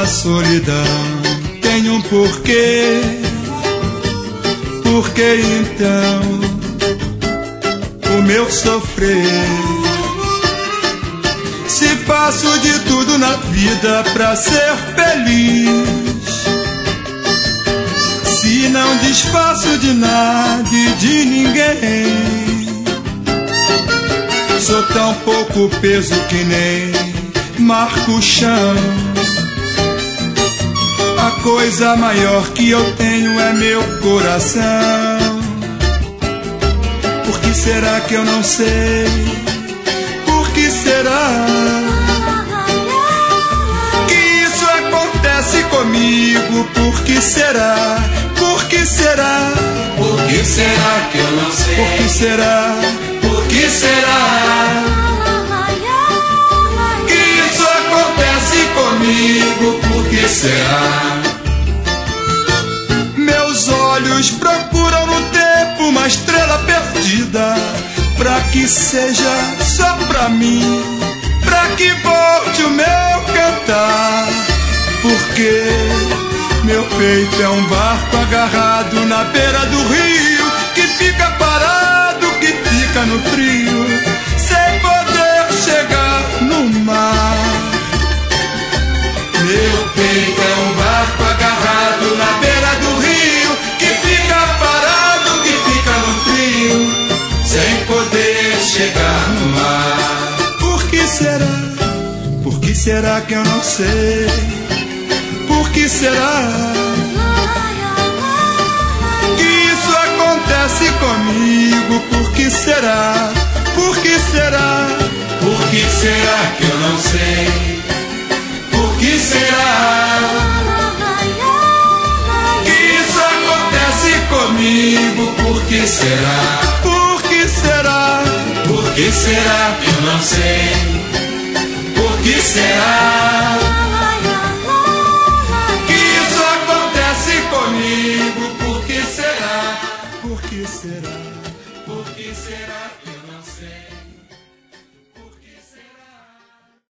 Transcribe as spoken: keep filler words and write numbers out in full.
solidão tem um porquê. Por que então o meu sofrer? Se faço de tudo na vida pra ser feliz, se não desfaço de nada e de ninguém, sou tão pouco peso que nem marco o chão. A coisa maior que eu tenho é meu coração. Por que será que eu não sei? Por que será que isso acontece comigo? Por que será? Por que será? Por que será que eu não sei? Por que será? Por que será que isso acontece comigo? Por que será? Meus olhos procuram no tempo uma estrela perdida, pra que seja só pra mim, pra que volte o meu cantar. Porque meu peito é um barco agarrado na beira do rio, que fica parado, que fica no frio, sem poder chegar no mar. Meu peito é um barco agarrado na beira do rio, que fica parado, que fica no frio, sem poder chegar no mar. Por que será? Por que será que eu não sei? Por que será que isso acontece comigo? Por que será? Por que será? Por que será que eu não sei? Por que será que isso acontece comigo? Por que será? Por que será? Por que será que eu não sei? Por que será